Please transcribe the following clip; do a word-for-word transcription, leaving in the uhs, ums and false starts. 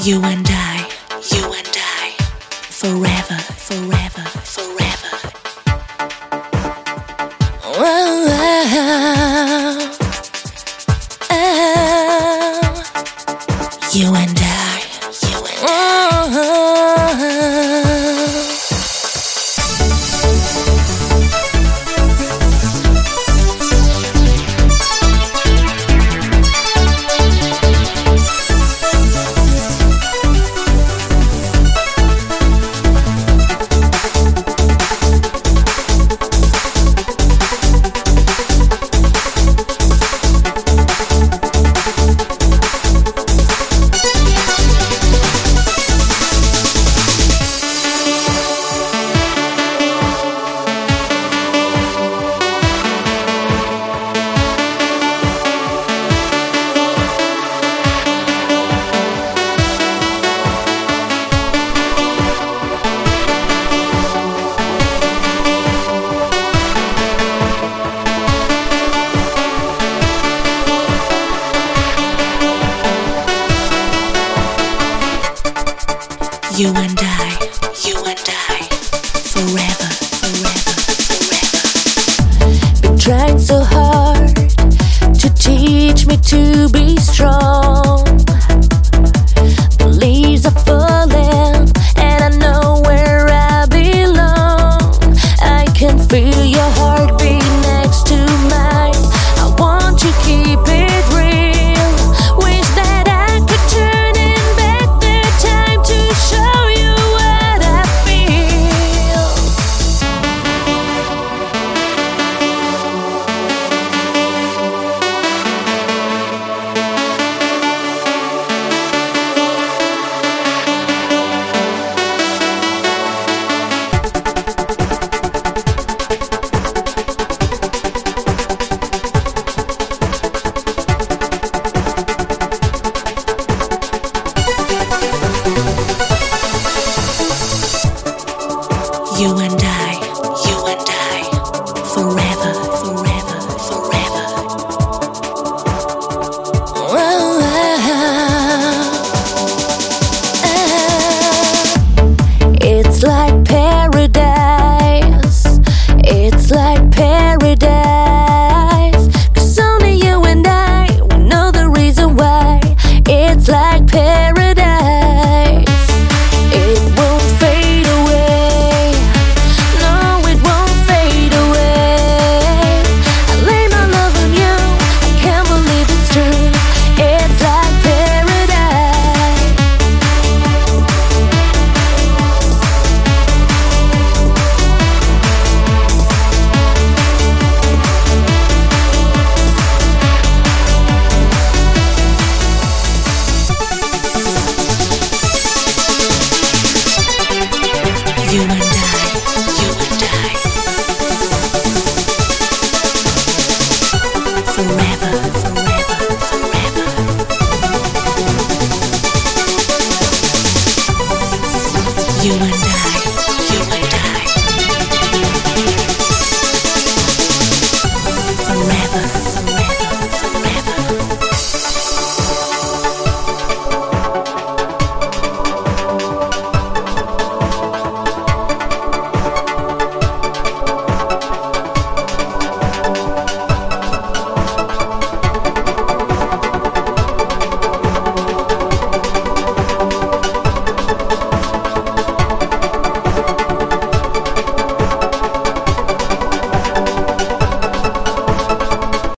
You and I, you and I, forever, forever, forever. Oh, oh, oh. You and I, you and I. Oh, you and I, you and I, forever, forever, forever. Been trying so hard to teach me to be strong. The leaves are falling and I know where I belong. I can feel your heart